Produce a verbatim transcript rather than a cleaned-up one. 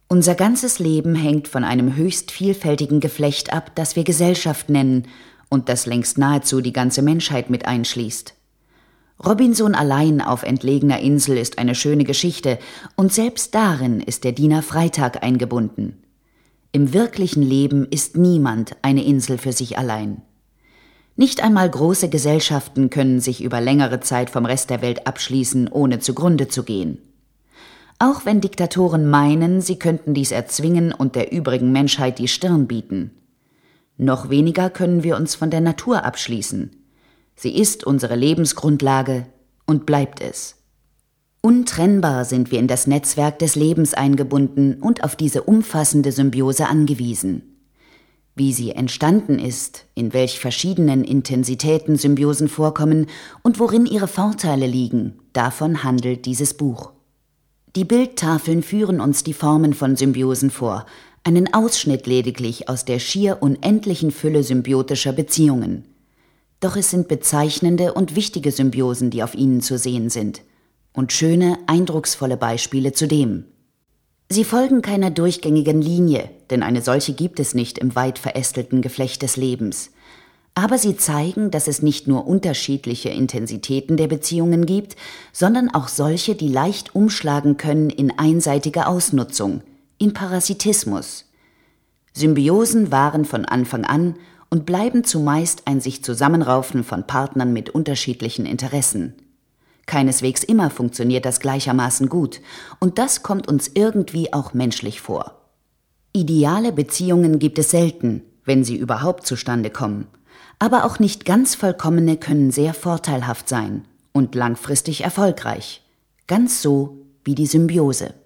Unser ganzes Leben hängt von einem höchst vielfältigen Geflecht ab, das wir Gesellschaft nennen und das längst nahezu die ganze Menschheit mit einschließt. Robinson allein auf entlegener Insel ist eine schöne Geschichte, und selbst darin ist der Diener Freitag eingebunden. Im wirklichen Leben ist niemand eine Insel für sich allein. Nicht einmal große Gesellschaften können sich über längere Zeit vom Rest der Welt abschließen, ohne zugrunde zu gehen. Auch wenn Diktatoren meinen, sie könnten dies erzwingen und der übrigen Menschheit die Stirn bieten. Noch weniger können wir uns von der Natur abschließen. Sie ist unsere Lebensgrundlage und bleibt es. Untrennbar sind wir in das Netzwerk des Lebens eingebunden und auf diese umfassende Symbiose angewiesen. Wie sie entstanden ist, in welch verschiedenen Intensitäten Symbiosen vorkommen und worin ihre Vorteile liegen, davon handelt dieses Buch. Die Bildtafeln führen uns die Formen von Symbiosen vor, einen Ausschnitt lediglich aus der schier unendlichen Fülle symbiotischer Beziehungen. Doch es sind bezeichnende und wichtige Symbiosen, die auf ihnen zu sehen sind, und schöne, eindrucksvolle Beispiele zudem. Sie folgen keiner durchgängigen Linie, denn eine solche gibt es nicht im weit verästelten Geflecht des Lebens. Aber sie zeigen, dass es nicht nur unterschiedliche Intensitäten der Beziehungen gibt, sondern auch solche, die leicht umschlagen können in einseitige Ausnutzung, in Parasitismus. Symbiosen waren von Anfang an und bleiben zumeist ein sich zusammenraufen von Partnern mit unterschiedlichen Interessen. Keineswegs immer funktioniert das gleichermaßen gut, und das kommt uns irgendwie auch menschlich vor. Ideale Beziehungen gibt es selten, wenn sie überhaupt zustande kommen. Aber auch nicht ganz vollkommene können sehr vorteilhaft sein und langfristig erfolgreich. Ganz so wie die Symbiose.